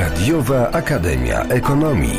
Radiowa Akademia Ekonomii.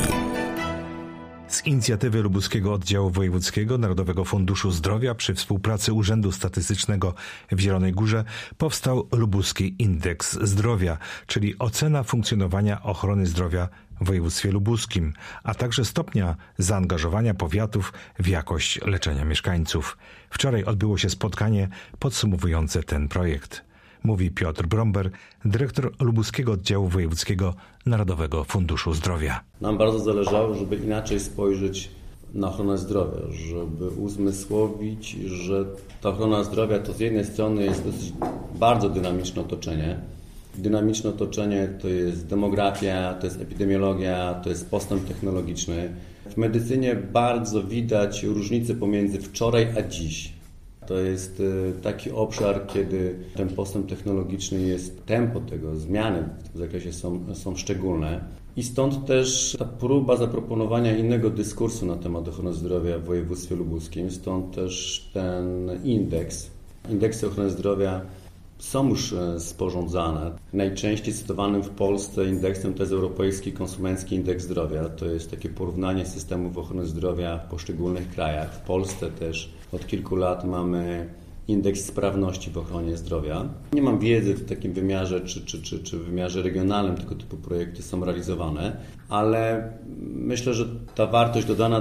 Z inicjatywy Lubuskiego Oddziału Wojewódzkiego Narodowego Funduszu Zdrowia przy współpracy Urzędu Statystycznego w Zielonej Górze powstał Lubuski Indeks Zdrowia, czyli ocena funkcjonowania ochrony zdrowia w województwie lubuskim, a także stopnia zaangażowania powiatów w jakość leczenia mieszkańców. Wczoraj odbyło się spotkanie podsumowujące ten projekt. Mówi Piotr Bromber, dyrektor Lubuskiego Oddziału Wojewódzkiego Narodowego Funduszu Zdrowia. Nam bardzo zależało, żeby inaczej spojrzeć na ochronę zdrowia, żeby uzmysłowić, że ta ochrona zdrowia to z jednej strony jest dosyć bardzo dynamiczne otoczenie. Dynamiczne otoczenie to jest demografia, to jest epidemiologia, to jest postęp technologiczny. W medycynie bardzo widać różnicę pomiędzy wczoraj a dziś. To jest taki obszar, kiedy ten postęp technologiczny jest, tempo tego, zmiany w tym zakresie są szczególne. I stąd też ta próba zaproponowania innego dyskursu na temat ochrony zdrowia w województwie lubuskim. Stąd też ten indeks. Indeksy ochrony zdrowia są już sporządzane. Najczęściej cytowanym w Polsce indeksem to jest Europejski Konsumencki Indeks Zdrowia. To jest takie porównanie systemów ochrony zdrowia w poszczególnych krajach. W Polsce też od kilku lat mamy indeks sprawności w ochronie zdrowia. Nie mam wiedzy w takim wymiarze czy w wymiarze regionalnym tego typu projekty są realizowane, ale myślę, że ta wartość dodana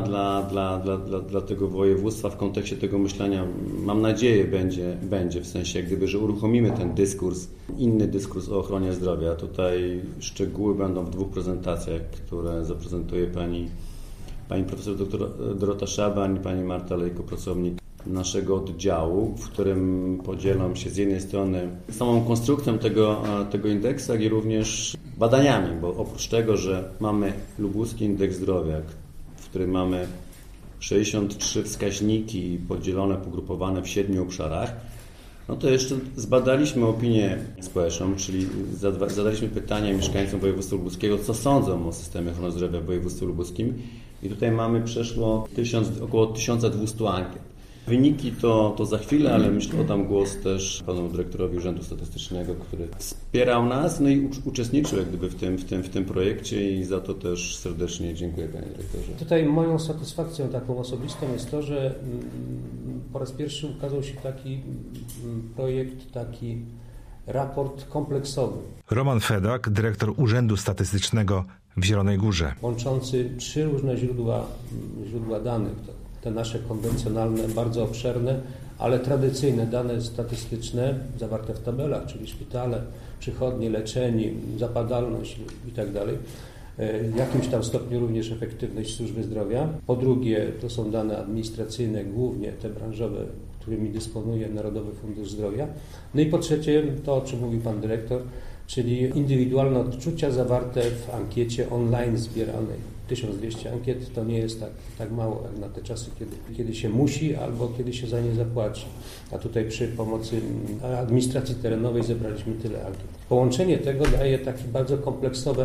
dla tego województwa w kontekście tego myślenia, mam nadzieję, będzie w sensie, jak gdyby, że uruchomimy ten dyskurs, inny dyskurs o ochronie zdrowia. Tutaj szczegóły będą w dwóch prezentacjach, które zaprezentuje pani profesor dr Dorota Szabań, pani Marta Lejko, pracownik naszego oddziału, w którym podzielą się z jednej strony samą konstrukcją tego indeksu, jak i również badaniami, bo oprócz tego, że mamy Lubuski Indeks Zdrowia, w którym mamy 63 wskaźniki podzielone, pogrupowane w 7 obszarach, no to jeszcze zbadaliśmy opinię społeczną, czyli zadaliśmy pytania mieszkańcom województwa lubuskiego, co sądzą o systemie ochrony zdrowia w województwie lubuskim, i tutaj mamy przeszło około 1200 ankiet. Wyniki to za chwilę, ale myślę, oddam głos też panu dyrektorowi Urzędu Statystycznego, który wspierał nas, no i uczestniczył jak gdyby w tym projekcie, i za to też serdecznie dziękuję, panie dyrektorze. Tutaj moją satysfakcją taką osobistą jest to, że po raz pierwszy ukazał się taki projekt, taki raport kompleksowy. Roman Fedak, dyrektor Urzędu Statystycznego w Zielonej Górze. Łączący 3 różne źródła danych. Te nasze konwencjonalne, bardzo obszerne, ale tradycyjne dane statystyczne zawarte w tabelach, czyli szpitale, przychodnie, leczenie, zapadalność itd. W jakimś tam stopniu również efektywność służby zdrowia. Po drugie, to są dane administracyjne, głównie te branżowe, którymi dysponuje Narodowy Fundusz Zdrowia. No i po trzecie, to o czym mówił pan dyrektor, czyli indywidualne odczucia zawarte w ankiecie online zbieranej. 1200 ankiet to nie jest tak mało jak na te czasy, kiedy się musi albo kiedy się za nie zapłaci. A tutaj przy pomocy administracji terenowej zebraliśmy tyle ankiet. Połączenie tego daje takie bardzo kompleksowe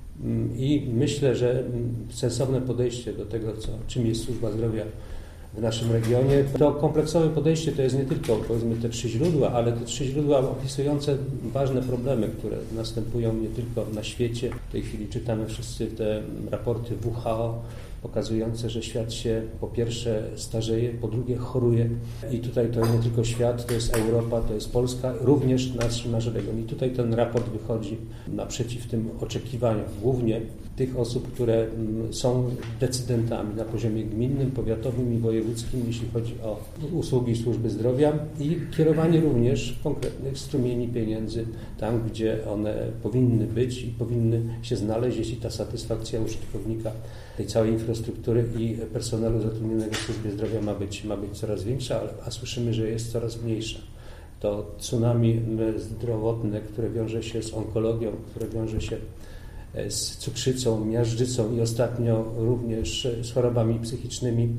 i myślę, że sensowne podejście do tego, czym jest służba zdrowia w naszym regionie. To kompleksowe podejście to jest nie tylko, powiedzmy, te 3 źródła, ale te 3 źródła opisujące ważne problemy, które następują nie tylko na świecie. W tej chwili czytamy wszyscy te raporty WHO pokazujące, że świat się po pierwsze starzeje, po drugie choruje. I tutaj to nie tylko świat, to jest Europa, to jest Polska, również nasz region. I tutaj ten raport wychodzi naprzeciw tym oczekiwaniom, głównie tych osób, które są decydentami na poziomie gminnym, powiatowym i wojewódzkim, jeśli chodzi o usługi służby zdrowia, i kierowanie również konkretnych strumieni pieniędzy tam, gdzie one powinny być i powinny się znaleźć, jeśli ta satysfakcja użytkownika tej całej infrastruktury i personelu zatrudnionego w służbie zdrowia ma być coraz większa, a słyszymy, że jest coraz mniejsza. To tsunami zdrowotne, które wiąże się z onkologią, które wiąże się z cukrzycą, miażdżycą i ostatnio również z chorobami psychicznymi,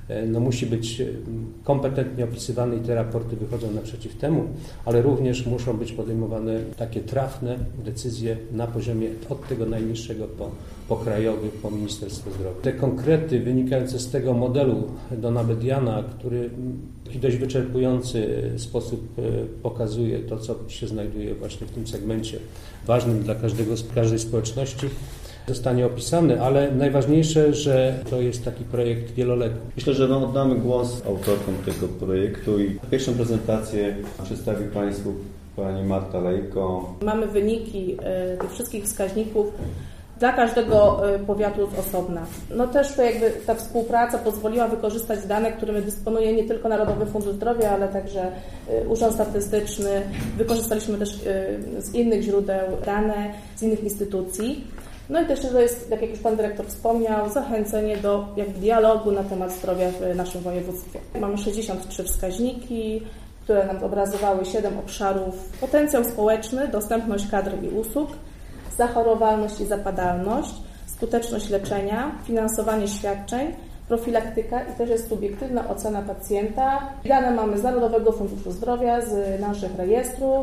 musi być kompetentnie opisywany i te raporty wychodzą naprzeciw temu, ale również muszą być podejmowane takie trafne decyzje na poziomie od tego najniższego po krajowy, po Ministerstwo Zdrowia. Te konkrety wynikające z tego modelu Dona Bediana, który w dość wyczerpujący sposób pokazuje to, co się znajduje właśnie w tym segmencie ważnym dla każdej społeczności, zostanie opisany, ale najważniejsze, że to jest taki projekt wieloletni. Myślę, że oddamy głos autorkom tego projektu i pierwszą prezentację przedstawi Państwu Pani Marta Lejko. Mamy wyniki tych wszystkich wskaźników dla każdego powiatu z osobna. No też to jakby ta współpraca pozwoliła wykorzystać dane, którymi dysponuje nie tylko Narodowy Fundusz Zdrowia, ale także Urząd Statystyczny. Wykorzystaliśmy też z innych źródeł dane, z innych instytucji. No i też to jest, tak jak już Pan Dyrektor wspomniał, zachęcenie do dialogu na temat zdrowia w naszym województwie. Mamy 63 wskaźniki, które nam obrazowały 7 obszarów. Potencjał społeczny, dostępność kadr i usług, zachorowalność i zapadalność, skuteczność leczenia, finansowanie świadczeń, profilaktyka i też jest subiektywna ocena pacjenta. Dane mamy z Narodowego Funduszu Zdrowia, z naszych rejestrów,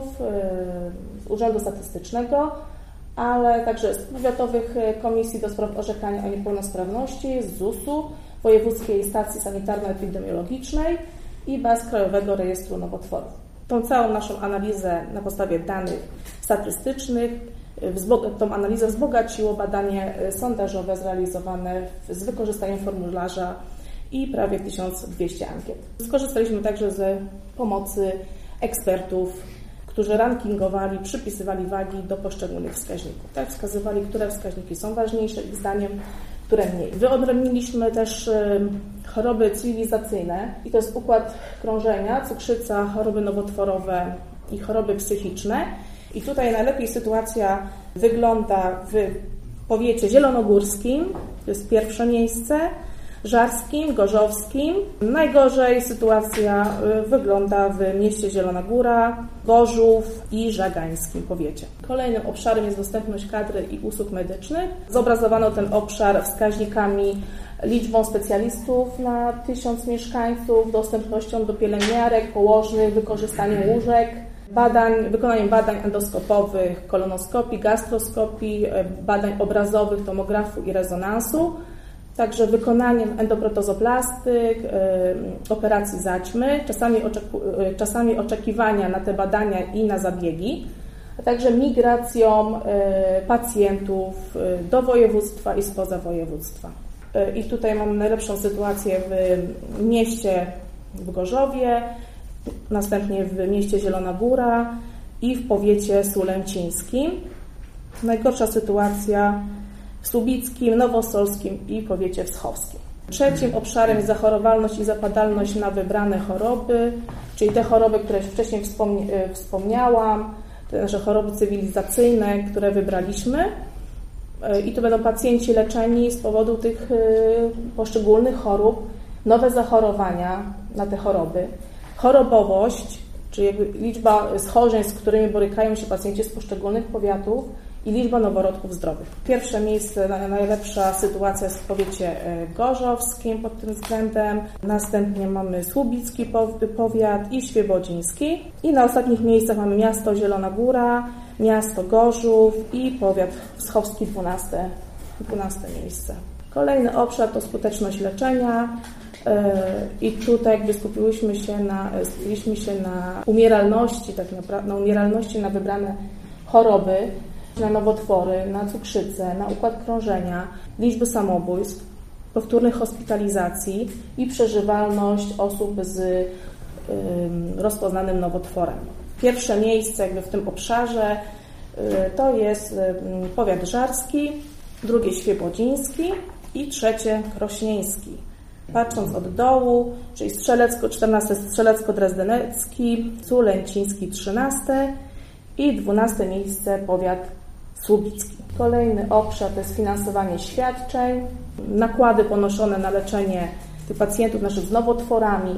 z Urzędu Statystycznego, ale także z powiatowych komisji do spraw orzekania o niepełnosprawności, z ZUS-u, Wojewódzkiej Stacji Sanitarno-Epidemiologicznej i baz Krajowego Rejestru Nowotworów. Tą całą naszą analizę na podstawie danych statystycznych, tą analizę wzbogaciło badanie sondażowe zrealizowane z wykorzystaniem formularza i prawie 1200 ankiet. Skorzystaliśmy także z pomocy ekspertów, którzy rankingowali, przypisywali wagi do poszczególnych wskaźników. Tak, wskazywali, które wskaźniki są ważniejsze ich zdaniem, które mniej. Wyodrębniliśmy też choroby cywilizacyjne i to jest układ krążenia, cukrzyca, choroby nowotworowe i choroby psychiczne. I tutaj najlepiej sytuacja wygląda w powiecie zielonogórskim, to jest pierwsze miejsce, żarskim, gorzowskim. Najgorzej sytuacja wygląda w mieście Zielona Góra, Gorzów i żagańskim powiecie. Kolejnym obszarem jest dostępność kadry i usług medycznych. Zobrazowano ten obszar wskaźnikami, liczbą specjalistów na 1000 mieszkańców, dostępnością do pielęgniarek, położnych, wykorzystaniem łóżek, wykonaniem badań endoskopowych, kolonoskopii, gastroskopii, badań obrazowych, tomografu i rezonansu, także wykonaniem endoprotozoplastyk, operacji zaćmy, czasami oczekiwania na te badania i na zabiegi, a także migracją pacjentów do województwa i spoza województwa. I tutaj mamy najlepszą sytuację w mieście w Gorzowie, następnie w mieście Zielona Góra i w powiecie sulęcińskim. Najgorsza sytuacja w Słubickim, Nowosolskim i powiecie wschowskim. Trzecim obszarem jest zachorowalność i zapadalność na wybrane choroby, czyli te choroby, które wcześniej wspomniałam, te nasze choroby cywilizacyjne, które wybraliśmy. I to będą pacjenci leczeni z powodu tych poszczególnych chorób, nowe zachorowania na te choroby, chorobowość, czyli liczba schorzeń, z którymi borykają się pacjenci z poszczególnych powiatów i liczba noworodków zdrowych. Pierwsze miejsce, najlepsza sytuacja jest w powiecie gorzowskim pod tym względem, następnie mamy słubicki powiat i świebodziński i na ostatnich miejscach mamy miasto Zielona Góra, miasto Gorzów i powiat wschowski 12 miejsce. Kolejny obszar to skuteczność leczenia i tutaj jakby skupiliśmy się na umieralności, tak naprawdę na umieralności na wybrane choroby, na nowotwory, na cukrzycę, na układ krążenia, liczby samobójstw, powtórnych hospitalizacji i przeżywalność osób z rozpoznanym nowotworem. Pierwsze miejsce jakby w tym obszarze to jest powiat żarski, drugie świebodziński i trzecie krośnieński. Patrząc od dołu, czyli 14 strzelecko-drezdenecki, sulęciński 13 i 12 miejsce powiat słubicki. Kolejny obszar to jest finansowanie świadczeń, nakłady ponoszone na leczenie tych pacjentów naszych z nowotworami,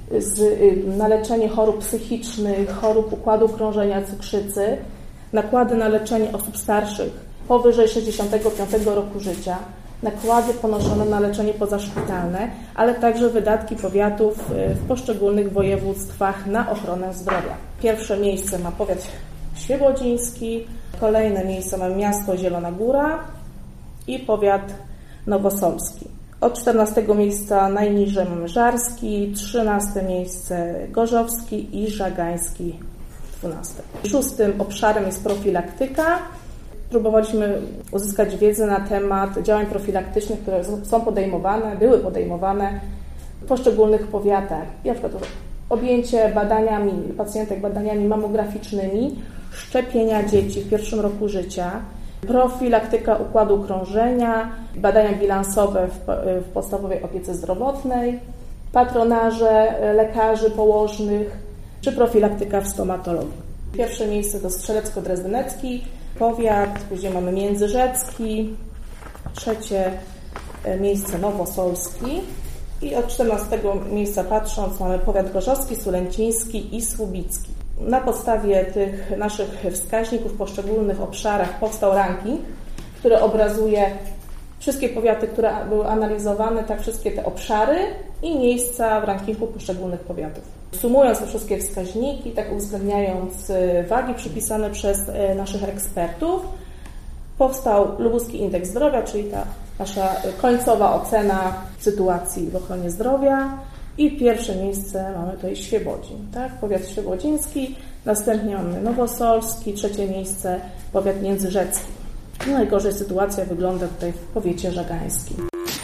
na leczenie chorób psychicznych, chorób układu krążenia, cukrzycy, nakłady na leczenie osób starszych powyżej 65 roku życia, nakłady ponoszone na leczenie pozaszpitalne, ale także wydatki powiatów w poszczególnych województwach na ochronę zdrowia. Pierwsze miejsce ma powiat świebodziński, kolejne miejsce ma miasto Zielona Góra i powiat nowosolski. Od 14 miejsca najniżej mamy Żarski, 13 miejsce Gorzowski i Żagański 12. 6. obszarem jest profilaktyka. Próbowaliśmy uzyskać wiedzę na temat działań profilaktycznych, które były podejmowane w poszczególnych powiatach. Na przykład objęcie pacjentek badaniami mamograficznymi, szczepienia dzieci w pierwszym roku życia, profilaktyka układu krążenia, badania bilansowe w podstawowej opiece zdrowotnej, patronaże lekarzy położnych czy profilaktyka w stomatologii. Pierwsze miejsce to Strzelecko-Drezdynecki powiat, później mamy Międzyrzecki, trzecie miejsce Nowosolski i od 14 miejsca patrząc mamy powiat gorzowski, sulęciński i słubicki. Na podstawie tych naszych wskaźników w poszczególnych obszarach powstał ranking, który obrazuje wszystkie powiaty, które były analizowane, tak wszystkie te obszary i miejsca w rankingu poszczególnych powiatów. Sumując te wszystkie wskaźniki, tak uwzględniając wagi przypisane przez naszych ekspertów, powstał Lubuski Indeks Zdrowia, czyli ta nasza końcowa ocena sytuacji w ochronie zdrowia. I pierwsze miejsce mamy tutaj Świebodzin, tak? Powiat świebodziński, następnie mamy Nowosolski, trzecie miejsce powiat międzyrzecki. Najgorzej sytuacja wygląda tutaj w powiecie żagańskim.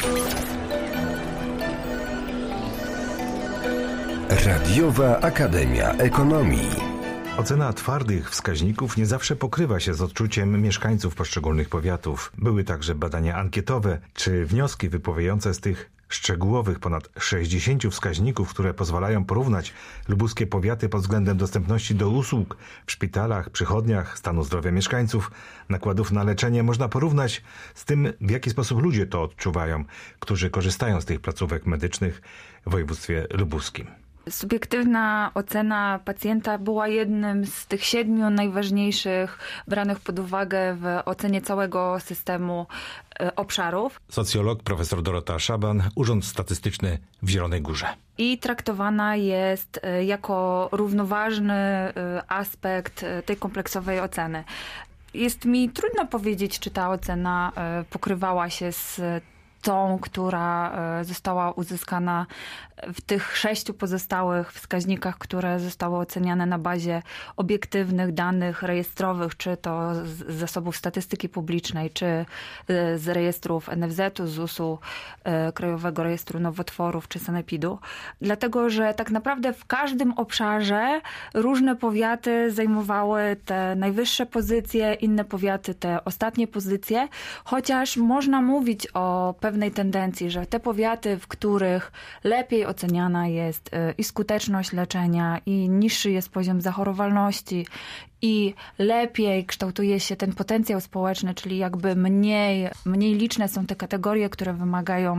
Radiowa Akademia Ekonomii. Ocena twardych wskaźników nie zawsze pokrywa się z odczuciem mieszkańców poszczególnych powiatów. Były także badania ankietowe czy wnioski wypływające z tych szczegółowych ponad 60 wskaźników, które pozwalają porównać lubuskie powiaty pod względem dostępności do usług w szpitalach, przychodniach, stanu zdrowia mieszkańców, nakładów na leczenie. Można porównać z tym, w jaki sposób ludzie to odczuwają, którzy korzystają z tych placówek medycznych w województwie lubuskim. Subiektywna ocena pacjenta była jednym z tych 7 najważniejszych branych pod uwagę w ocenie całego systemu obszarów. Socjolog profesor Dorota Szaban, Urząd Statystyczny w Zielonej Górze. I traktowana jest jako równoważny aspekt tej kompleksowej oceny. Jest mi trudno powiedzieć, czy ta ocena pokrywała się z tą, która została uzyskana w tych 6 pozostałych wskaźnikach, które zostały oceniane na bazie obiektywnych danych rejestrowych, czy to z zasobów statystyki publicznej, czy z rejestrów NFZ-u, ZUS-u, Krajowego Rejestru Nowotworów, czy Sanepidu. Dlatego, że tak naprawdę w każdym obszarze różne powiaty zajmowały te najwyższe pozycje, inne powiaty te ostatnie pozycje, chociaż można mówić o pewnej tendencji, że te powiaty, w których lepiej oceniana jest i skuteczność leczenia, i niższy jest poziom zachorowalności, i lepiej kształtuje się ten potencjał społeczny, czyli jakby mniej liczne są te kategorie, które wymagają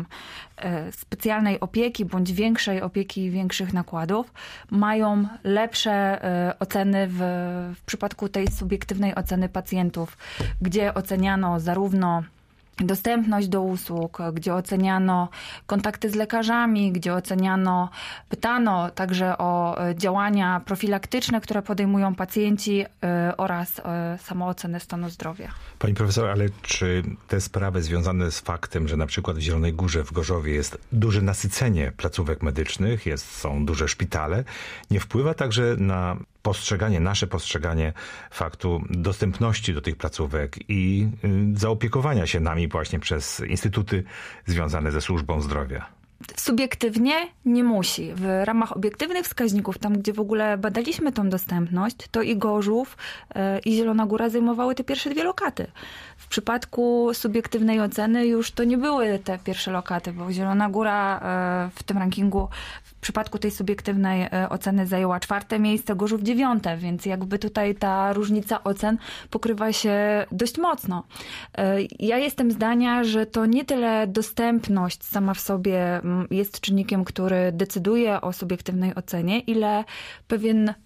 specjalnej opieki, bądź większej opieki i większych nakładów, mają lepsze oceny w przypadku tej subiektywnej oceny pacjentów, gdzie oceniano zarówno dostępność do usług, gdzie oceniano kontakty z lekarzami, gdzie pytano także o działania profilaktyczne, które podejmują pacjenci oraz samoocenę stanu zdrowia. Pani profesor, ale czy te sprawy związane z faktem, że na przykład w Zielonej Górze, w Gorzowie jest duże nasycenie placówek medycznych, są duże szpitale, nie wpływa także na nasze postrzeganie faktu dostępności do tych placówek i zaopiekowania się nami właśnie przez instytuty związane ze służbą zdrowia? Subiektywnie nie musi. W ramach obiektywnych wskaźników, tam gdzie w ogóle badaliśmy tą dostępność, to i Gorzów, i Zielona Góra zajmowały te pierwsze 2 lokaty. W przypadku subiektywnej oceny już to nie były te pierwsze lokaty, bo Zielona Góra w tym rankingu w przypadku tej subiektywnej oceny zajęła 4. miejsce, Gorzów 9, więc jakby tutaj ta różnica ocen pokrywa się dość mocno. Ja jestem zdania, że to nie tyle dostępność sama w sobie jest czynnikiem, który decyduje o subiektywnej ocenie, ile pewien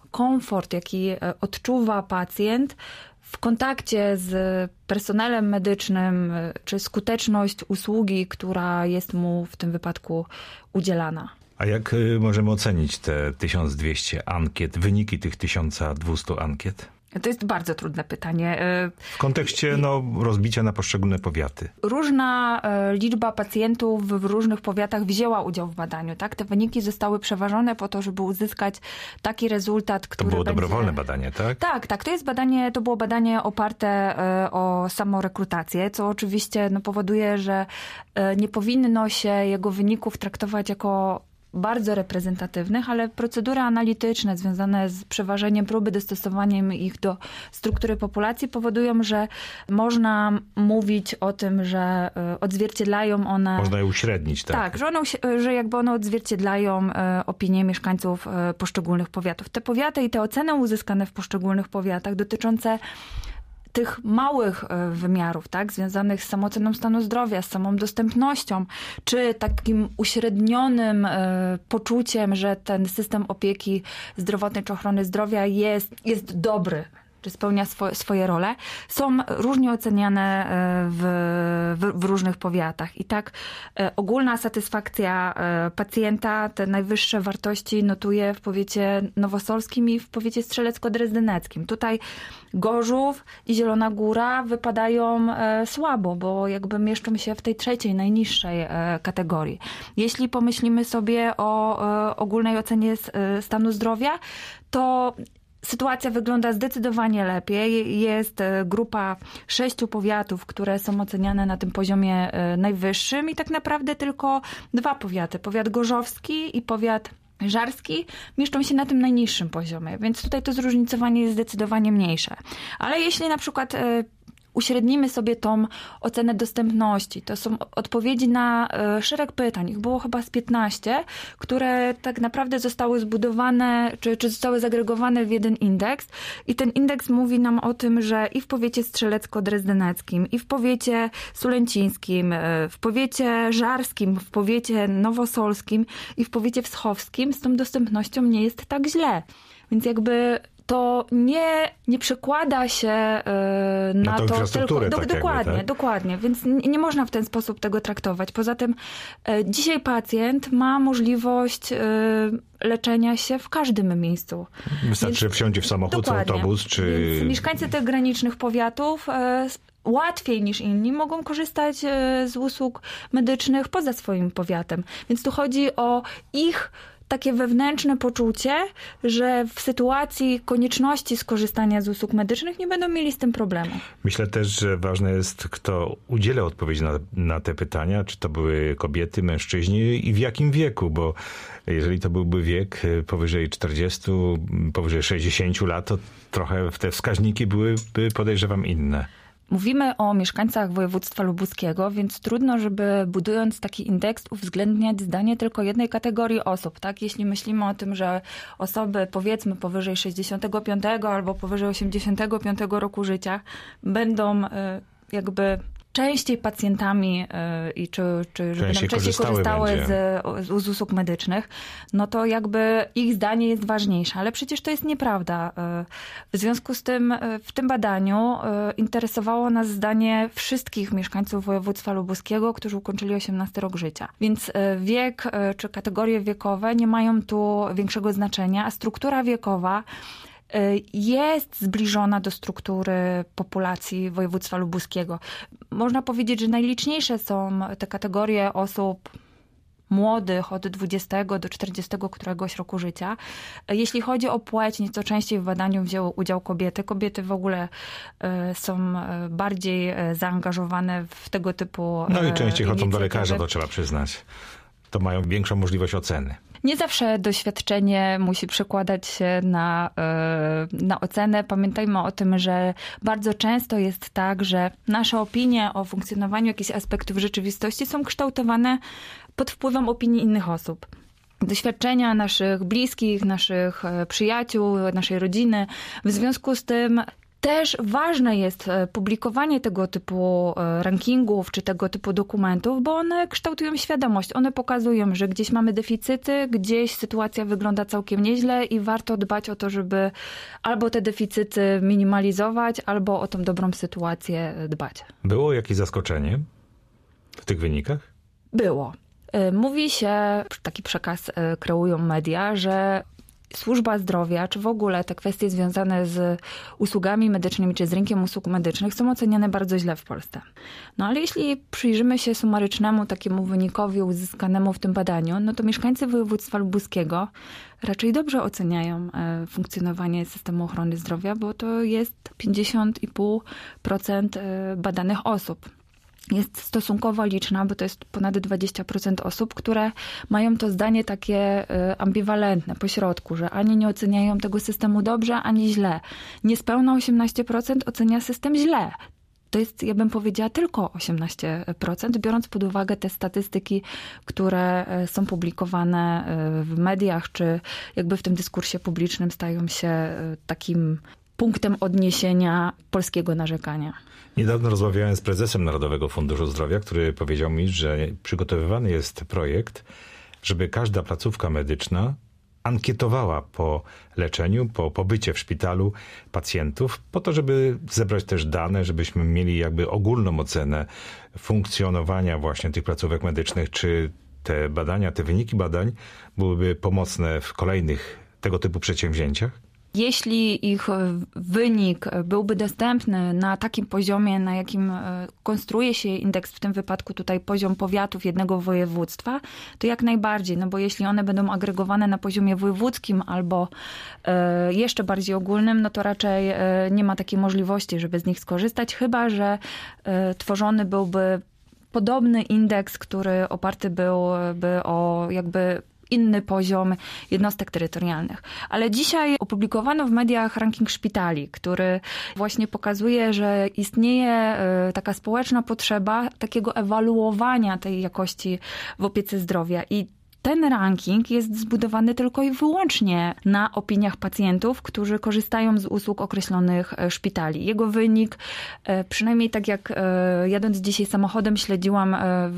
komfort, jaki odczuwa pacjent w kontakcie z personelem medycznym, czy skuteczność usługi, która jest mu w tym wypadku udzielana. A jak możemy ocenić te 1200 ankiet, wyniki tych 1200 ankiet? To jest bardzo trudne pytanie. W kontekście rozbicia na poszczególne powiaty. Różna liczba pacjentów w różnych powiatach wzięła udział w badaniu. Tak? Te wyniki zostały przeważone po to, żeby uzyskać taki rezultat, który To było dobrowolne badanie, tak? Tak. To było badanie oparte o samorekrutację, co oczywiście powoduje, że nie powinno się jego wyników traktować jako bardzo reprezentatywnych, ale procedury analityczne związane z przeważeniem próby, dostosowaniem ich do struktury populacji powodują, że można mówić o tym, że odzwierciedlają one... Można je uśrednić, tak? Tak, że jakby one odzwierciedlają opinię mieszkańców poszczególnych powiatów. Te powiaty i te oceny uzyskane w poszczególnych powiatach dotyczące tych małych wymiarów, tak, związanych z samooceną stanu zdrowia, z samą dostępnością, czy takim uśrednionym poczuciem, że ten system opieki zdrowotnej czy ochrony zdrowia jest dobry, czy spełnia swoje role, są różnie oceniane w różnych powiatach. I tak ogólna satysfakcja pacjenta, te najwyższe wartości notuje w powiecie nowosolskim i w powiecie strzelecko-drezdyneckim. Tutaj Gorzów i Zielona Góra wypadają słabo, bo jakby mieszczą się w tej trzeciej, najniższej kategorii. Jeśli pomyślimy sobie o ogólnej ocenie stanu zdrowia, to sytuacja wygląda zdecydowanie lepiej. Jest grupa 6 powiatów, które są oceniane na tym poziomie najwyższym i tak naprawdę tylko 2 powiaty. Powiat gorzowski i powiat żarski mieszczą się na tym najniższym poziomie, więc tutaj to zróżnicowanie jest zdecydowanie mniejsze. Ale jeśli na przykład uśrednimy sobie tą ocenę dostępności. To są odpowiedzi na szereg pytań. Ich było chyba z 15, które tak naprawdę zostały zbudowane, czy zostały zagregowane w jeden indeks. I ten indeks mówi nam o tym, że i w powiecie strzelecko-drezdyneckim, i w powiecie sulęcińskim, w powiecie żarskim, w powiecie nowosolskim i w powiecie wschowskim z tą dostępnością nie jest tak źle. Więc jakby to nie przekłada się na to infrastrukturę tylko... Dokładnie. Więc nie można w ten sposób tego traktować. Poza tym dzisiaj pacjent ma możliwość leczenia się w każdym miejscu. Wystarczy, że wsiądzie w samochód, autobus, czy... Więc mieszkańcy tych granicznych powiatów łatwiej niż inni mogą korzystać z usług medycznych poza swoim powiatem. Więc tu chodzi o ich takie wewnętrzne poczucie, że w sytuacji konieczności skorzystania z usług medycznych nie będą mieli z tym problemu. Myślę też, że ważne jest, kto udziela odpowiedzi na te pytania, czy to były kobiety, mężczyźni i w jakim wieku, bo jeżeli to byłby wiek powyżej 40, powyżej 60 lat, to trochę te wskaźniki byłyby, podejrzewam, inne. Mówimy o mieszkańcach województwa lubuskiego, więc trudno, żeby budując taki indeks uwzględniać zdanie tylko jednej kategorii osób. Tak? Jeśli myślimy o tym, że osoby powiedzmy powyżej 65 albo powyżej 85 roku życia będą jakby częściej pacjentami i czy żeby nam częściej korzystały z usług medycznych, no to jakby ich zdanie jest ważniejsze. Ale przecież to jest nieprawda. W związku z tym w tym badaniu interesowało nas zdanie wszystkich mieszkańców województwa lubuskiego, którzy ukończyli 18 rok życia. Więc wiek czy kategorie wiekowe nie mają tu większego znaczenia, a struktura wiekowa jest zbliżona do struktury populacji województwa lubuskiego. Można powiedzieć, że najliczniejsze są te kategorie osób młodych od 20 do 40 któregoś roku życia. Jeśli chodzi o płeć, nieco częściej w badaniu wzięły udział kobiety. Kobiety w ogóle są bardziej zaangażowane w tego typu No i częściej chodzą do lekarza, to trzeba przyznać. To mają większą możliwość oceny. Nie zawsze doświadczenie musi przekładać się na ocenę. Pamiętajmy o tym, że bardzo często jest tak, że nasze opinie o funkcjonowaniu jakichś aspektów rzeczywistości są kształtowane pod wpływem opinii innych osób. Doświadczenia naszych bliskich, naszych przyjaciół, naszej rodziny. W związku z tym Też ważne jest publikowanie tego typu rankingów czy tego typu dokumentów, bo one kształtują świadomość. One pokazują, że gdzieś mamy deficyty, gdzieś sytuacja wygląda całkiem nieźle i warto dbać o to, żeby albo te deficyty minimalizować, albo o tą dobrą sytuację dbać. Było jakieś zaskoczenie w tych wynikach? Było. Mówi się, taki przekaz kreują media, że służba zdrowia, czy w ogóle te kwestie związane z usługami medycznymi, czy z rynkiem usług medycznych są oceniane bardzo źle w Polsce. No ale jeśli przyjrzymy się sumarycznemu takiemu wynikowi uzyskanemu w tym badaniu, no to mieszkańcy województwa lubuskiego raczej dobrze oceniają funkcjonowanie systemu ochrony zdrowia, bo to jest 50,5% badanych osób. Jest stosunkowo liczna, bo to jest ponad 20% osób, które mają to zdanie takie ambiwalentne, pośrodku, że ani nie oceniają tego systemu dobrze, ani źle. Niespełna 18% ocenia system źle. To jest, ja bym powiedziała, tylko 18%, biorąc pod uwagę te statystyki, które są publikowane w mediach, czy jakby w tym dyskursie publicznym stają się takim punktem odniesienia polskiego narzekania. Niedawno rozmawiałem z prezesem Narodowego Funduszu Zdrowia, który powiedział mi, że przygotowywany jest projekt, żeby każda placówka medyczna ankietowała po leczeniu, po pobycie w szpitalu pacjentów, po to, żeby zebrać też dane, żebyśmy mieli jakby ogólną ocenę funkcjonowania właśnie tych placówek medycznych, czy te badania, te wyniki badań byłyby pomocne w kolejnych tego typu przedsięwzięciach? Jeśli ich wynik byłby dostępny na takim poziomie, na jakim konstruuje się indeks, w tym wypadku tutaj poziom powiatów jednego województwa, to jak najbardziej, no bo jeśli one będą agregowane na poziomie wojewódzkim albo jeszcze bardziej ogólnym, no to raczej nie ma takiej możliwości, żeby z nich skorzystać, chyba że tworzony byłby podobny indeks, który oparty byłby o jakby inny poziom jednostek terytorialnych. Ale dzisiaj opublikowano w mediach ranking szpitali, który właśnie pokazuje, że istnieje taka społeczna potrzeba takiego ewaluowania tej jakości w opiece zdrowia. I ten ranking jest zbudowany tylko i wyłącznie na opiniach pacjentów, którzy korzystają z usług określonych szpitali. Jego wynik, przynajmniej tak jak jadąc dzisiaj samochodem śledziłam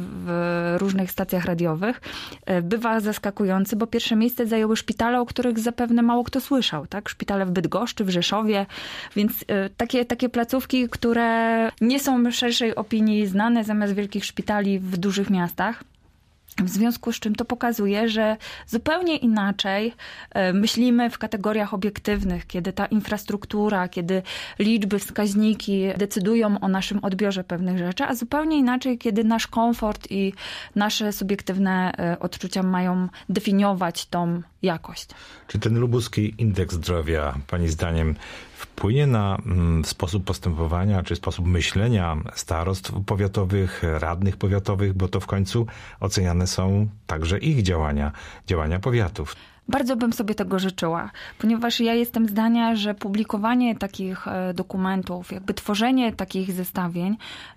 w różnych stacjach radiowych, bywa zaskakujący, bo pierwsze miejsce zajęły szpitale, o których zapewne mało kto słyszał, tak? Szpitale w Bydgoszczy, w Rzeszowie, więc takie placówki, które nie są szerszej opinii znane zamiast wielkich szpitali w dużych miastach. W związku z czym to pokazuje, że zupełnie inaczej myślimy w kategoriach obiektywnych, kiedy ta infrastruktura, kiedy liczby, wskaźniki decydują o naszym odbiorze pewnych rzeczy, a zupełnie inaczej, kiedy nasz komfort i nasze subiektywne odczucia mają definiować tą jakość. Czy ten lubuski indeks zdrowia, pani zdaniem, wpłynie na sposób postępowania, czy sposób myślenia starostw powiatowych, radnych powiatowych, bo to w końcu oceniane są także ich działania powiatów? Bardzo bym sobie tego życzyła, ponieważ ja jestem zdania, że publikowanie takich dokumentów, jakby tworzenie takich zestawień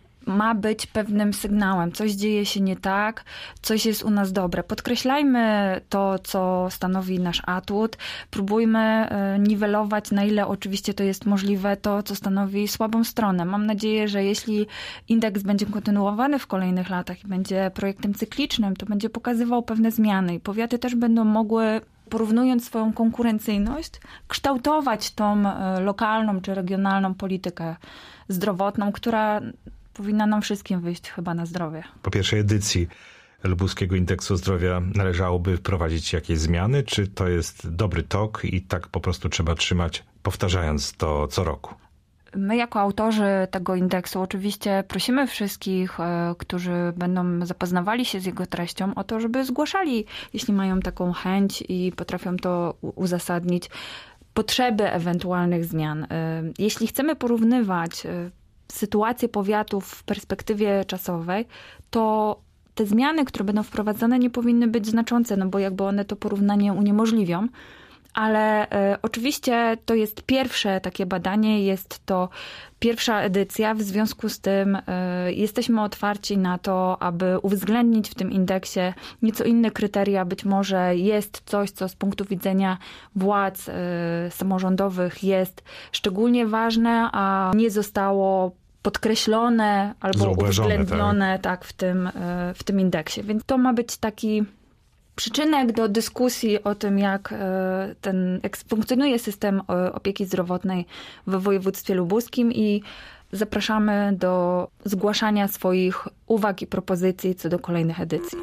ma być pewnym sygnałem. Coś dzieje się nie tak, coś jest u nas dobre. Podkreślajmy to, co stanowi nasz atut. Próbujmy niwelować, na ile oczywiście to jest możliwe, to, co stanowi słabą stronę. Mam nadzieję, że jeśli indeks będzie kontynuowany w kolejnych latach i będzie projektem cyklicznym, to będzie pokazywał pewne zmiany. I powiaty też będą mogły, porównując swoją konkurencyjność, kształtować tą lokalną czy regionalną politykę zdrowotną, która powinna nam wszystkim wyjść chyba na zdrowie. Po pierwszej edycji Lubuskiego Indeksu Zdrowia należałoby wprowadzić jakieś zmiany, czy to jest dobry tok i tak po prostu trzeba trzymać, powtarzając to co roku? My jako autorzy tego indeksu oczywiście prosimy wszystkich, którzy będą zapoznawali się z jego treścią, o to, żeby zgłaszali, jeśli mają taką chęć i potrafią to uzasadnić, potrzeby ewentualnych zmian. Jeśli chcemy porównywać sytuację powiatów w perspektywie czasowej, to te zmiany, które będą wprowadzane, nie powinny być znaczące, no bo jakby one to porównanie uniemożliwią. ale oczywiście to jest pierwsze takie badanie, jest to pierwsza edycja, w związku z tym jesteśmy otwarci na to, aby uwzględnić w tym indeksie nieco inne kryteria. Być może jest coś, co z punktu widzenia władz samorządowych jest szczególnie ważne, a nie zostało podkreślone albo uwzględnione tak, w tym indeksie. Więc to ma być taki przyczynek do dyskusji o tym, jak funkcjonuje system opieki zdrowotnej w województwie lubuskim i zapraszamy do zgłaszania swoich uwag i propozycji co do kolejnych edycji.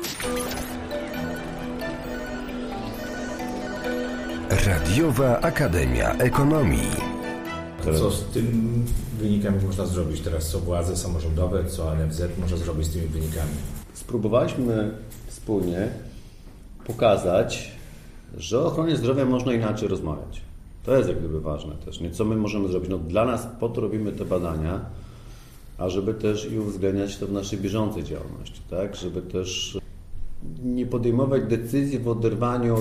Radiowa Akademia Ekonomii. Co z tym wynikami można zrobić teraz? Co władze samorządowe, co NFZ może zrobić z tymi wynikami? Spróbowaliśmy wspólnie pokazać, że o ochronie zdrowia można inaczej rozmawiać. To jest jak gdyby ważne też. Nie? Co my możemy zrobić? No, dla nas po to robimy te badania, ażeby też i uwzględniać to w naszej bieżącej działalności. Tak? Żeby też nie podejmować decyzji w oderwaniu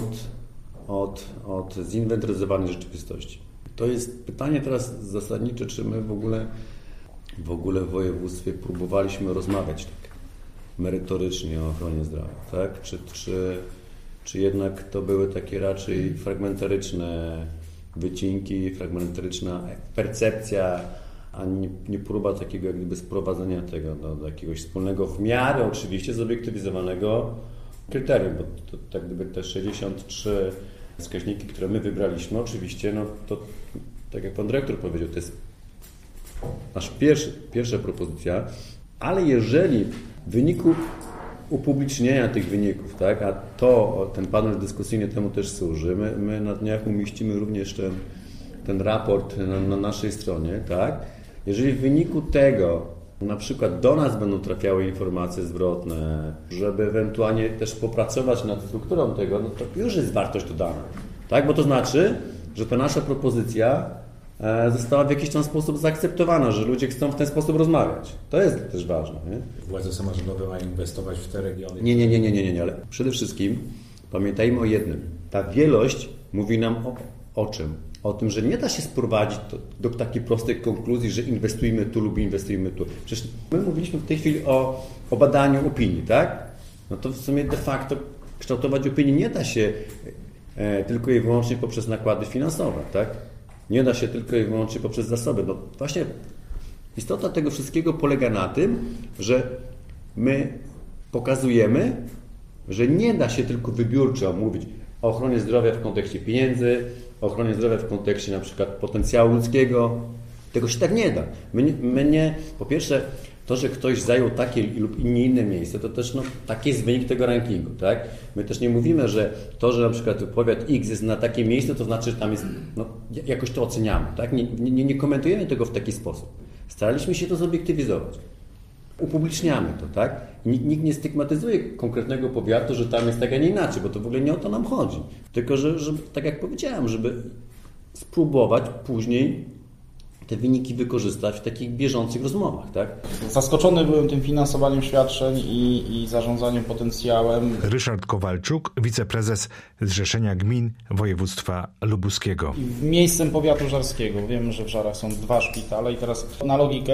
od zinwentaryzowanej rzeczywistości. To jest pytanie teraz zasadnicze, czy my w ogóle w województwie próbowaliśmy rozmawiać tak merytorycznie o ochronie zdrowia, tak? Czy jednak to były takie raczej fragmentaryczne wycinki, fragmentaryczna percepcja, a nie próba takiego jak gdyby sprowadzenia tego do jakiegoś wspólnego, w miarę oczywiście zobiektywizowanego kryterium, bo to tak gdyby te 63 wskaźniki, które my wybraliśmy, oczywiście, no to tak jak pan dyrektor powiedział, to jest nasza pierwsza propozycja, ale jeżeli w wyniku upublicznienia tych wyników, tak, a ten panel dyskusyjny temu też służy, my na dniach umieścimy również ten raport na naszej stronie, tak, jeżeli w wyniku tego na przykład do nas będą trafiały informacje zwrotne, żeby ewentualnie też popracować nad strukturą tego, no to już jest wartość dodana, tak, bo to znaczy, że ta nasza propozycja została w jakiś tam sposób zaakceptowana, że ludzie chcą w ten sposób rozmawiać. To jest też ważne. Nie? Władze samorządowe mają inwestować w te regiony? Nie, ale przede wszystkim pamiętajmy o jednym. Ta wielość mówi nam o czym? O tym, że nie da się sprowadzić do takiej prostej konkluzji, że inwestujmy tu lub inwestujmy tu. Przecież my mówiliśmy w tej chwili o badaniu opinii, tak? No to w sumie de facto kształtować opinię nie da się tylko i wyłącznie poprzez nakłady finansowe, tak? Nie da się tylko i wyłącznie poprzez zasoby. No właśnie istota tego wszystkiego polega na tym, że my pokazujemy, że nie da się tylko wybiórczo mówić o ochronie zdrowia w kontekście pieniędzy, o ochronie zdrowia w kontekście na przykład potencjału ludzkiego. Tego się tak nie da. My nie, po pierwsze, to, że ktoś zajął takie lub inne miejsce, to też taki jest wynik tego rankingu, tak? My też nie mówimy, że to, że na przykład powiat X jest na takie miejsce, to znaczy, że tam jest, jakoś to oceniamy, tak? Nie komentujemy tego w taki sposób. Staraliśmy się to zobiektywizować. Upubliczniamy to, tak? Nikt nie stygmatyzuje konkretnego powiatu, że tam jest tak, a nie inaczej, bo to w ogóle nie o to nam chodzi. Tylko, że tak jak powiedziałem, żeby spróbować później te wyniki wykorzystać w takich bieżących rozmowach, tak? Zaskoczony byłem tym finansowaniem świadczeń i zarządzaniem potencjałem. Ryszard Kowalczuk, wiceprezes Zrzeszenia Gmin Województwa Lubuskiego. Miejscem powiatu żarskiego. Wiem, że w Żarach są 2 szpitale i teraz na logikę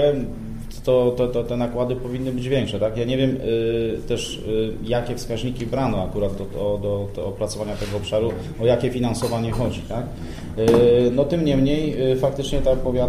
to te nakłady powinny być większe, tak? Ja nie wiem też jakie wskaźniki brano akurat do opracowania tego obszaru, o jakie finansowanie chodzi, tak? No tym niemniej faktycznie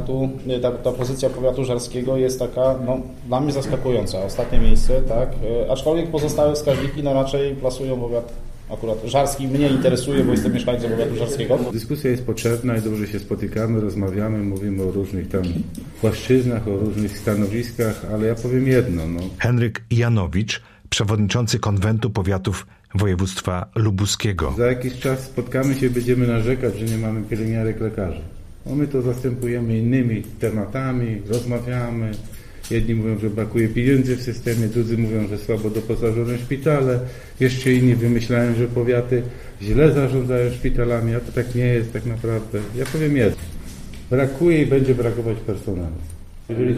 ta pozycja powiatu żarskiego jest taka, dla mnie zaskakująca. Ostatnie miejsce, tak? Aczkolwiek pozostałe wskaźniki raczej plasują powiat akurat żarski. Mnie interesuje, bo jestem mieszkańcem powiatu żarskiego. Dyskusja jest potrzebna i dobrze się spotykamy, rozmawiamy, mówimy o różnych tam płaszczyznach, o różnych stanowiskach, ale ja powiem jedno. Henryk Janowicz, przewodniczący Konwentu Powiatów Województwa Lubuskiego. Za jakiś czas spotkamy się, będziemy narzekać, że nie mamy pielęgniarek, lekarzy. My to zastępujemy innymi tematami, rozmawiamy. Jedni mówią, że brakuje pieniędzy w systemie, drudzy mówią, że słabo doposażone szpitale. Jeszcze inni wymyślają, że powiaty źle zarządzają szpitalami, a to tak nie jest tak naprawdę. Ja powiem jedno. Brakuje i będzie brakować personelu. Jeżeli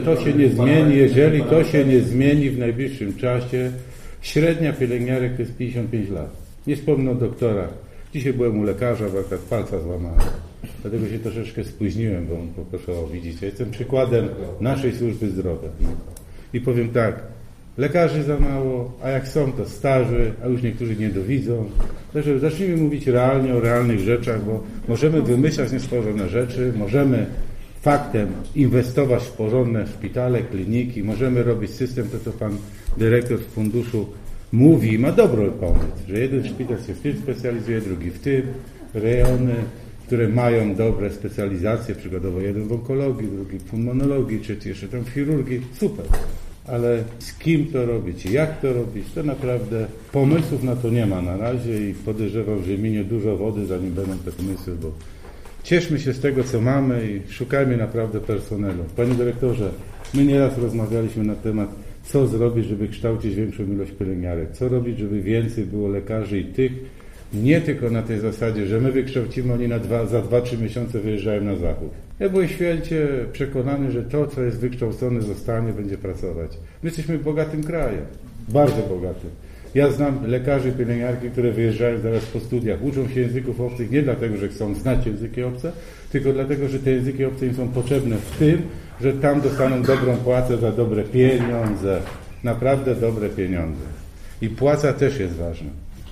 to się nie zmieni w najbliższym czasie, średnia pielęgniarek to jest 55 lat. Nie wspomnę o doktorach, Dzisiaj byłem u lekarza, bo akurat palca złamałem. Dlatego się troszeczkę spóźniłem, bo proszę widzicie, jestem przykładem naszej służby zdrowia. I powiem tak, lekarzy za mało, a jak są, to starzy, a już niektórzy nie dowidzą. Także zacznijmy mówić realnie o realnych rzeczach, bo możemy wymyślać niestworzone rzeczy, możemy faktem inwestować w porządne szpitale, kliniki, możemy robić system, to co pan dyrektor z funduszu mówi, ma dobry pomysł, że jeden szpital się w tym specjalizuje, drugi w tym, rejony, które mają dobre specjalizacje, przykładowo jeden w onkologii, drugi w pulmonologii, czy jeszcze tam w chirurgii, super. Ale z kim to robić i jak to robić, to naprawdę pomysłów na to nie ma na razie i podejrzewam, że minie dużo wody, zanim będą te pomysły, bo cieszmy się z tego, co mamy i szukajmy naprawdę personelu. Panie dyrektorze, my nieraz rozmawialiśmy na temat, co zrobić, żeby kształcić większą ilość pielęgniarek, co robić, żeby więcej było lekarzy i tych, nie tylko na tej zasadzie, że my wykształcimy, oni za 2-3 miesiące wyjeżdżają na zachód. Ja byłem święcie przekonany, że to, co jest wykształcone, zostanie, będzie pracować. My jesteśmy bogatym krajem, bardzo bogatym. Ja znam lekarzy, pielęgniarki, które wyjeżdżają zaraz po studiach, uczą się języków obcych nie dlatego, że chcą znać języki obce, tylko dlatego, że te języki obce im są potrzebne w tym, że tam dostaną dobrą płacę za dobre pieniądze, naprawdę dobre pieniądze. I płaca też jest ważna.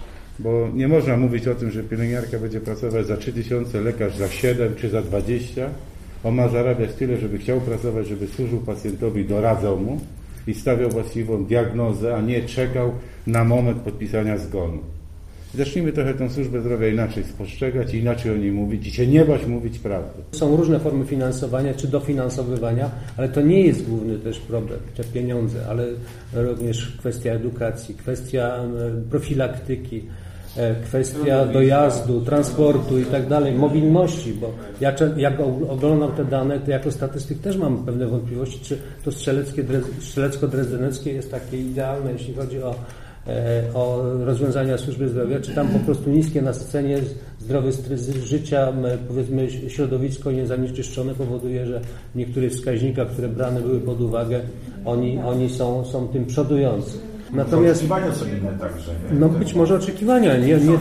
Bo nie można mówić o tym, że pielęgniarka będzie pracować za 3000, lekarz za 7 czy za 20. On ma zarabiać tyle, żeby chciał pracować, żeby służył pacjentowi, doradzał mu i stawiał właściwą diagnozę, a nie czekał na moment podpisania zgonu. Zacznijmy trochę tę służbę zdrowia inaczej spostrzegać i inaczej o niej mówić i się nie bać mówić prawdy. Są różne formy finansowania czy dofinansowywania, ale to nie jest główny też problem, te pieniądze, ale również kwestia edukacji, kwestia profilaktyki, kwestia dojazdu, transportu i tak dalej, mobilności, bo jak oglądam te dane, to jako statystyk też mam pewne wątpliwości, czy to strzelecko-drezdyneckie jest takie idealne, jeśli chodzi o rozwiązania służby zdrowia, czy tam po prostu niskie nasycenie, zdrowy styl życia, powiedzmy środowisko niezanieczyszczone powoduje, że w niektórych wskaźnikach, które brane były pod uwagę, oni są tym przodujący. Natomiast oczekiwania są inne także. No być może oczekiwania,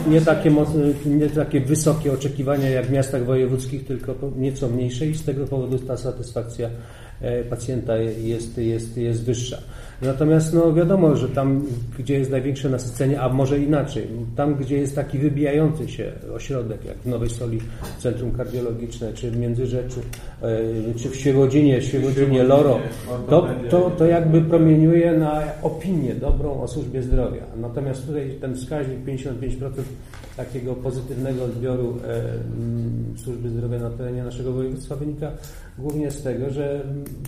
nie takie wysokie oczekiwania jak w miastach wojewódzkich, tylko nieco mniejsze i z tego powodu ta satysfakcja pacjenta jest wyższa. Natomiast no wiadomo, że tam, gdzie jest największe nasycenie, a może inaczej, tam, gdzie jest taki wybijający się ośrodek, jak w Nowej Soli Centrum Kardiologiczne, czy w Międzyrzeczu, czy w Świebodzinie Loro, to jakby promieniuje na opinię dobrą o służbie zdrowia. Natomiast tutaj ten wskaźnik 55% takiego pozytywnego odbioru służby zdrowia na terenie naszego województwa wynika głównie z tego, że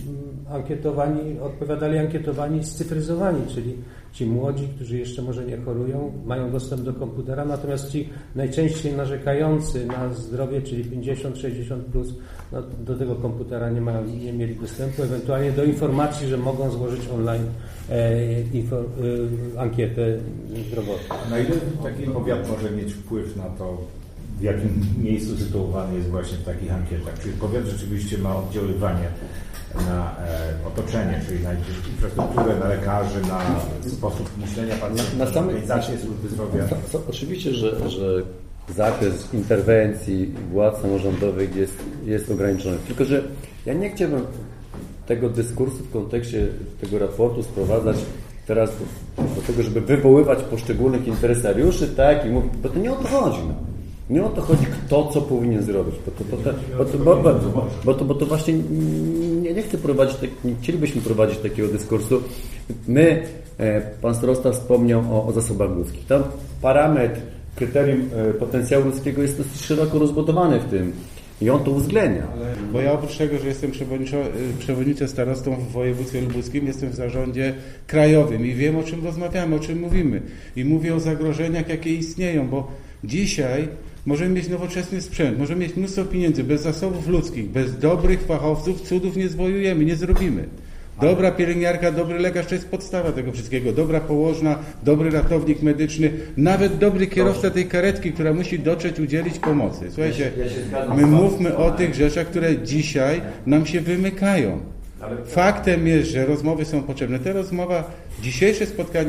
odpowiadali ankietowani scyfryzowani, czyli ci młodzi, którzy jeszcze może nie chorują, mają dostęp do komputera, natomiast ci najczęściej narzekający na zdrowie, czyli 50-60+, no, do tego komputera nie mieli dostępu, ewentualnie do informacji, że mogą złożyć online ankietę zdrowotną. Na ile taki powiat może mieć wpływ na to, w jakim miejscu sytuowany jest właśnie w takich ankietach? Czyli powiat rzeczywiście ma oddziaływanie na otoczenie, czyli na infrastrukturę, na lekarzy, na sposób myślenia pacjenta, na organizację służby zdrowia? Oczywiście, że zakres interwencji władz samorządowych jest ograniczony. Tylko że ja nie chciałbym tego dyskursu w kontekście tego raportu sprowadzać teraz do tego, żeby wywoływać poszczególnych interesariuszy, tak, i mówić, bo to nie o to chodzi. No. Nie o to chodzi, kto co powinien zrobić, bo to właśnie nie chcę prowadzić, nie chcielibyśmy prowadzić takiego dyskursu. My, pan starosta wspomniał o zasobach ludzkich. Tam parametr, kryterium potencjału ludzkiego jest dosyć szeroko rozbudowany w tym i on to uwzględnia. Bo ja oprócz tego, że jestem przewodniczącym starostą w województwie lubuskim, jestem w zarządzie krajowym i wiem, o czym rozmawiamy, o czym mówimy. I mówię o zagrożeniach, jakie istnieją, bo dzisiaj możemy mieć nowoczesny sprzęt, możemy mieć mnóstwo pieniędzy, bez zasobów ludzkich, bez dobrych fachowców cudów nie zwojujemy, nie zrobimy. Dobra pielęgniarka, dobry lekarz to jest podstawa tego wszystkiego. Dobra położna, dobry ratownik medyczny, nawet dobry kierowca tej karetki, która musi dotrzeć, udzielić pomocy. Słuchajcie, my mówmy o tych rzeczach, które dzisiaj nam się wymykają. Faktem jest, że rozmowy są potrzebne. Ta rozmowa, dzisiejsze spotkanie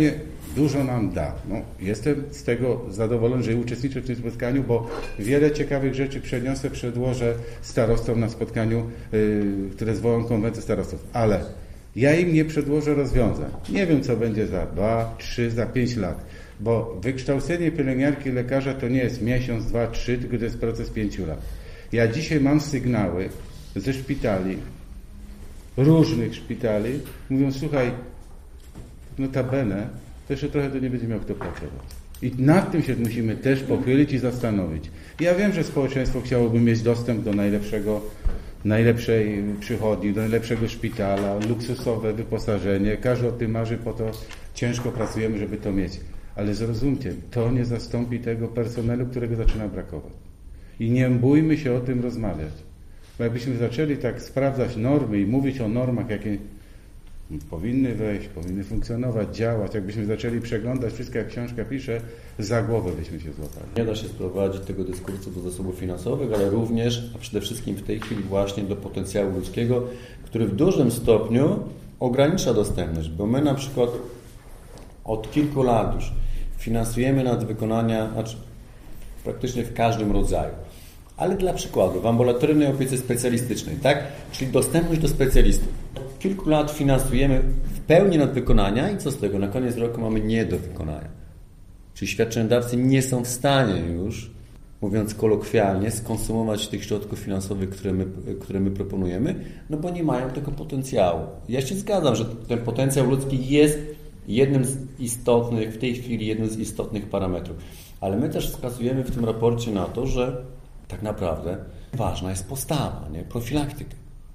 dużo nam da. No, jestem z tego zadowolony, że uczestniczę w tym spotkaniu, bo wiele ciekawych rzeczy przedłożę starostom na spotkaniu, które zwołam konwencję starostów. Ale ja im nie przedłożę rozwiązań. Nie wiem, co będzie za 2, 3, za 5 lat. Bo wykształcenie pielęgniarki, lekarza to nie jest miesiąc, 2, 3, tylko to jest proces 5 lat. Ja dzisiaj mam sygnały ze szpitali, różnych szpitali, mówią, słuchaj, notabene, to jeszcze trochę to nie będzie miał kto pracować. I nad tym się musimy też pochylić i zastanowić. Ja wiem, że społeczeństwo chciałoby mieć dostęp do najlepszej przychodni, do najlepszego szpitala, luksusowe wyposażenie. Każdy o tym marzy, po to ciężko pracujemy, żeby to mieć. Ale zrozumcie, to nie zastąpi tego personelu, którego zaczyna brakować. I nie bójmy się o tym rozmawiać. Bo jakbyśmy zaczęli tak sprawdzać normy i mówić o normach, jakie powinny wejść, powinny funkcjonować, działać, jakbyśmy zaczęli przeglądać wszystko, jak książka pisze, za głowę byśmy się złapali. Nie da się sprowadzić tego dyskursu do zasobów finansowych, ale również, a przede wszystkim w tej chwili właśnie do potencjału ludzkiego, który w dużym stopniu ogranicza dostępność, bo my na przykład od kilku lat już finansujemy nadwykonania, znaczy praktycznie w każdym rodzaju. Ale dla przykładu, w ambulatoryjnej opiece specjalistycznej, tak? Czyli dostępność do specjalistów. Od kilku lat finansujemy w pełni nadwykonania i co z tego? Na koniec roku mamy nie do wykonania. Czyli świadczeniodawcy nie są w stanie już, mówiąc kolokwialnie, skonsumować tych środków finansowych, które my proponujemy, no bo nie mają tego potencjału. Ja się zgadzam, że ten potencjał ludzki jest jednym z istotnych, w tej chwili jednym z istotnych parametrów. Ale my też wskazujemy w tym raporcie na to, że tak naprawdę ważna jest postawa, nie? Profilaktyka.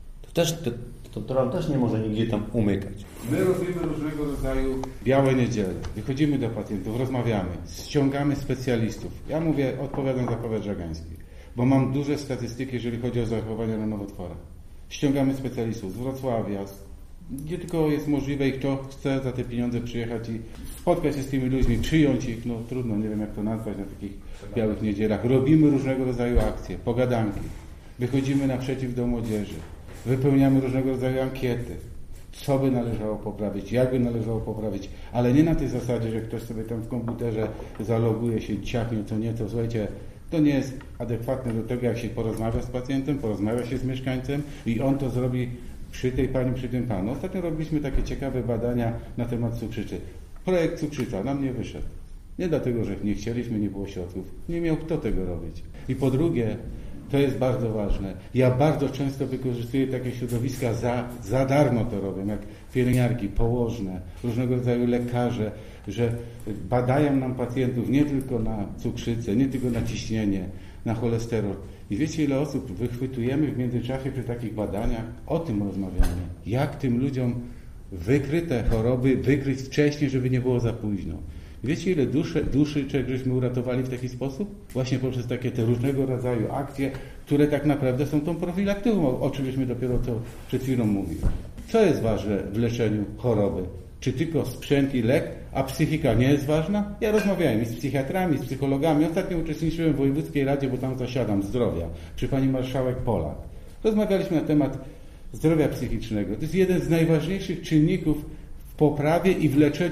To nam też nie może nigdzie tam umykać. My robimy różnego rodzaju białe niedziele. Wychodzimy do pacjentów, rozmawiamy, ściągamy specjalistów. Ja odpowiadam za powiat żagański, bo mam duże statystyki, jeżeli chodzi o zachowania na nowotworach. Ściągamy specjalistów z Wrocławia, gdzie tylko jest możliwe i kto chce za te pieniądze przyjechać i spotkać się z tymi ludźmi, przyjąć ich, no trudno, nie wiem jak to nazwać na takich białych niedzielach. Robimy różnego rodzaju akcje, pogadanki, wychodzimy naprzeciw do młodzieży, wypełniamy różnego rodzaju ankiety, co by należało poprawić, jak by należało poprawić, ale nie na tej zasadzie, że ktoś sobie tam w komputerze zaloguje się, ciachnie co nieco. Słuchajcie, to nie jest adekwatne do tego, jak się porozmawia z pacjentem, porozmawia się z mieszkańcem i on to zrobi przy tej pani, przy tym panu. Ostatnio robiliśmy takie ciekawe badania na temat cukrzycy. Projekt cukrzyca nam nie wyszedł. Nie dlatego, że nie chcieliśmy, nie było środków. Nie miał kto tego robić. I po drugie, to jest bardzo ważne. Ja bardzo często wykorzystuję takie środowiska, za darmo to robię, jak pielęgniarki, położne, różnego rodzaju lekarze, że badają nam pacjentów nie tylko na cukrzycę, nie tylko na ciśnienie, na cholesterol. I wiecie, ile osób wychwytujemy w międzyczasie przy takich badaniach? O tym rozmawiamy. Jak tym ludziom wykryte choroby wykryć wcześniej, żeby nie było za późno. Wiecie, ile duszyczek żeśmy uratowali w taki sposób? Właśnie poprzez takie te różnego rodzaju akcje, które tak naprawdę są tą profilaktyką, o czym żeśmy dopiero to przed chwilą mówili. Co jest ważne w leczeniu choroby? Czy tylko sprzęt i lek, a psychika nie jest ważna? Ja rozmawiałem i z psychiatrami, z psychologami. Ostatnio uczestniczyłem w Wojewódzkiej Radzie, bo tam zasiadam, zdrowia, przy pani marszałek Polak. Rozmawialiśmy na temat zdrowia psychicznego. To jest jeden z najważniejszych czynników w poprawie i w leczeniu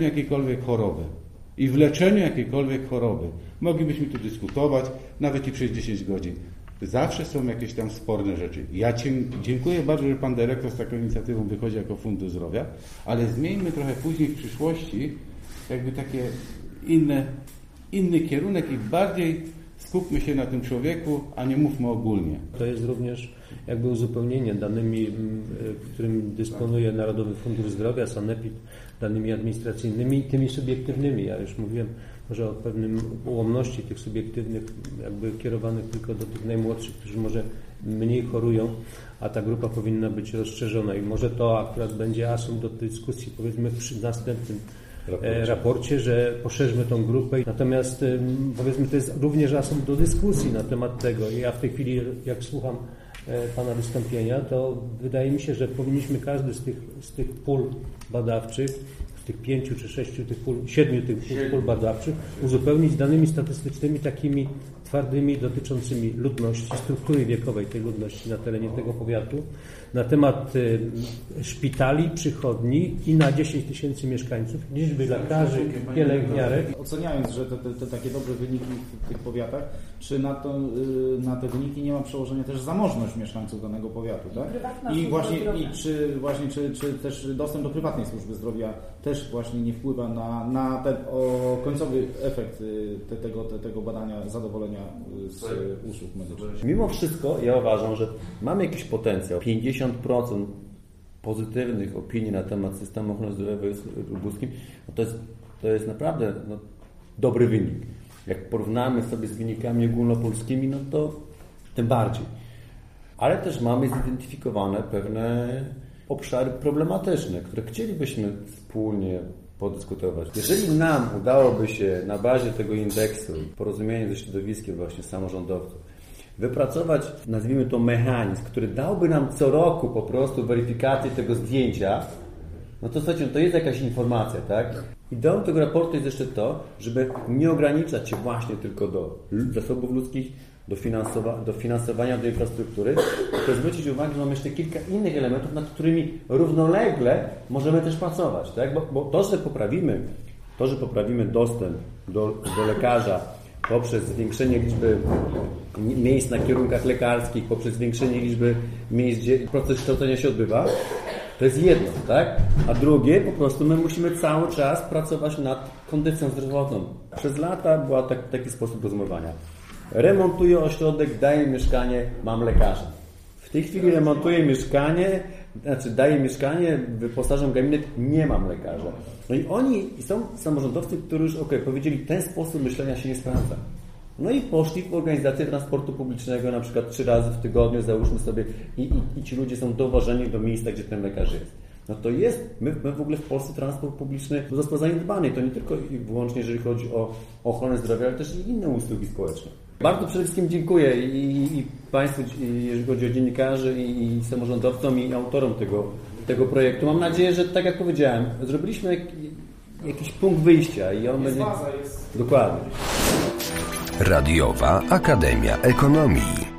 jakiejkolwiek choroby. Moglibyśmy tu dyskutować, nawet i przez 10 godzin. Zawsze są jakieś tam sporne rzeczy. Ja dziękuję bardzo, że pan dyrektor z taką inicjatywą wychodzi jako Fundusz Zdrowia, ale zmieńmy trochę później w przyszłości jakby takie inny kierunek i bardziej skupmy się na tym człowieku, a nie mówmy ogólnie. To jest również jakby uzupełnienie danymi, którym dysponuje Narodowy Fundusz Zdrowia, Sanepid, danymi administracyjnymi i tymi subiektywnymi. Ja już mówiłem może o pewnym ułomności tych subiektywnych, jakby kierowanych tylko do tych najmłodszych, którzy może mniej chorują, a ta grupa powinna być rozszerzona i może to akurat będzie asum do dyskusji, powiedzmy przy następnym raporcie, że poszerzmy tą grupę. Natomiast powiedzmy to jest również asum do dyskusji na temat tego. Ja w tej chwili, jak słucham pana wystąpienia, to wydaje mi się, że powinniśmy każdy z tych pól badawczych, z tych 5 czy 6 tych pól, 7 tych pól badawczych uzupełnić danymi statystycznymi takimi twardymi dotyczącymi ludności, struktury wiekowej tej ludności na terenie tego powiatu, na temat szpitali, przychodni i na 10 tysięcy mieszkańców, liczby lekarzy, pielęgniarek. Oceniając, że te takie dobre wyniki w tych powiatach, czy na te wyniki nie ma przełożenia też zamożność mieszkańców danego powiatu, tak? Czy też dostęp do prywatnej służby zdrowia też właśnie nie wpływa na ten końcowy efekt tego badania zadowolenia z usług medycznych? Mimo wszystko ja uważam, że mamy jakiś potencjał. 50% pozytywnych opinii na temat systemu ochrony zdrowia w województwie lubuskim, to jest naprawdę dobry wynik. Jak porównamy sobie z wynikami ogólnopolskimi, no to tym bardziej. Ale też mamy zidentyfikowane pewne obszary problematyczne, które chcielibyśmy wspólnie podyskutować. Jeżeli nam udałoby się na bazie tego indeksu, porozumienie ze środowiskiem właśnie samorządowców, wypracować, nazwijmy to mechanizm, który dałby nam co roku po prostu weryfikację tego zdjęcia, no to słuchajcie, to jest jakaś informacja, tak? Ideą tego raportu jest jeszcze to, żeby nie ograniczać się właśnie tylko do zasobów ludzkich, do finansowania, do infrastruktury, tylko zwrócić uwagę, że mamy jeszcze kilka innych elementów, nad którymi równolegle możemy też pracować, tak? Bo to, że poprawimy dostęp do lekarza poprzez zwiększenie liczby miejsc na kierunkach lekarskich, poprzez zwiększenie liczby miejsc, gdzie proces kształcenia się odbywa, to jest jedno, tak? A drugie, po prostu my musimy cały czas pracować nad kondycją zdrowotną. Przez lata był taki sposób rozumowania. Remontuję ośrodek, daję mieszkanie, mam lekarza. W tej chwili remontuję mieszkanie, daję mieszkanie, wyposażam gabinet, nie mam lekarza. No i oni są samorządowcy, którzy już powiedzieli, ten sposób myślenia się nie sprawdza. No i poszli w organizację transportu publicznego, na przykład 3 razy w tygodniu, załóżmy sobie, i ci ludzie są dowożeni do miejsca, gdzie ten lekarz jest. No to jest, my w ogóle w Polsce transport publiczny został zaniedbany. To nie tylko i wyłącznie, jeżeli chodzi o ochronę zdrowia, ale też i inne usługi społeczne. Bardzo przede wszystkim dziękuję i Państwu, jeżeli chodzi o dziennikarzy, i samorządowcom, i autorom tego projektu. Mam nadzieję, że tak jak powiedziałem, zrobiliśmy jakiś punkt wyjścia i on będzie... Dokładnie. Radiowa Akademia Ekonomii.